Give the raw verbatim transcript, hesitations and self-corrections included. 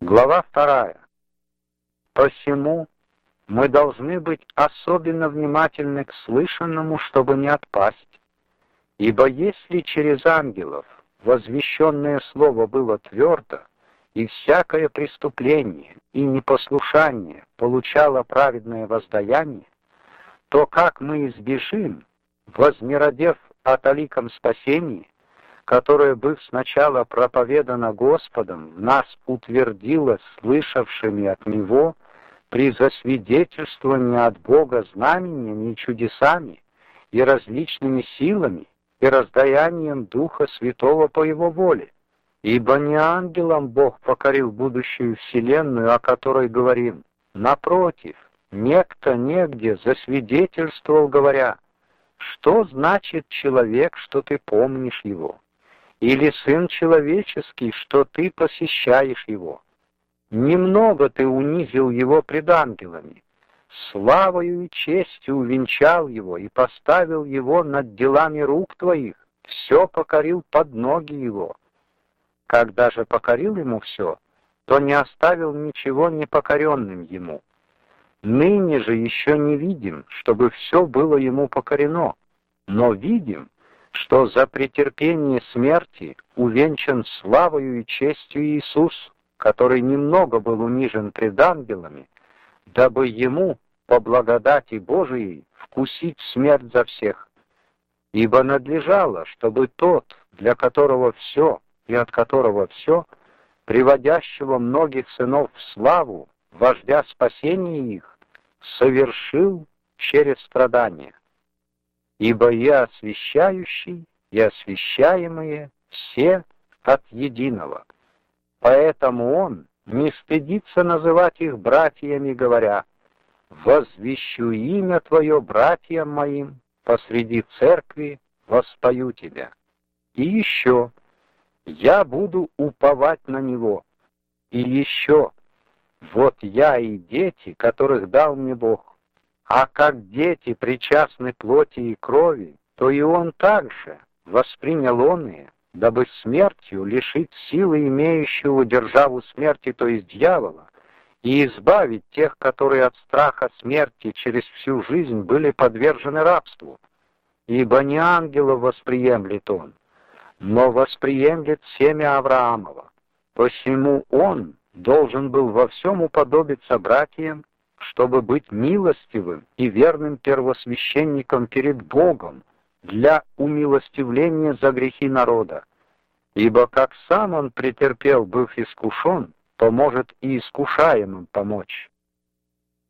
Глава вторая. Посему мы должны быть особенно внимательны к слышанному, чтобы не отпасть. Ибо если через ангелов возвещенное слово было твердо, и всякое преступление и непослушание получало праведное воздаяние, то как мы избежим, возмиродев о таликом спасении, которое, быв сначала проповедано Господом, в нас утвердилось слышавшими от Него при засвидетельствовании от Бога знамениями и чудесами и различными силами и раздаянием Духа Святого по Его воле. Ибо не ангелам Бог покорил будущую вселенную, о которой говорим. Напротив, некто негде засвидетельствовал, говоря: что значит человек, что ты помнишь его? Или сын человеческий, что ты посещаешь его? Немного ты унизил его пред ангелами, славою и честью увенчал его и поставил его над делами рук твоих, все покорил под ноги его. Когда же покорил ему все, то не оставил ничего непокоренным ему. Ныне же еще не видим, чтобы все было ему покорено, но видим, что за претерпение смерти увенчан славою и честью Иисус, который немного был унижен пред ангелами, дабы ему, по благодати Божией, вкусить смерть за всех. Ибо надлежало, чтобы тот, для которого все и от которого все, приводящего многих сынов в славу, вождя спасения их, совершил через страдания. Ибо и освящающий, и освящаемые все от единого. Поэтому он не стыдится называть их братьями, говоря: «Возвещу имя Твое братьям моим, посреди церкви воспою Тебя». И еще: «Я буду уповать на Него». И еще: «Вот я и дети, которых дал мне Бог». А как дети причастны плоти и крови, то и он также воспринял оные, дабы смертью лишить силы имеющего державу смерти, то есть дьявола, и избавить тех, которые от страха смерти через всю жизнь были подвержены рабству. Ибо не ангелов восприемлет он, но восприемлет семя Авраамова. Посему он должен был во всем уподобиться братьям, чтобы быть милостивым и верным первосвященником перед Богом для умилостивления за грехи народа. Ибо как сам он претерпел, быв искушен, то может и искушаемым помочь.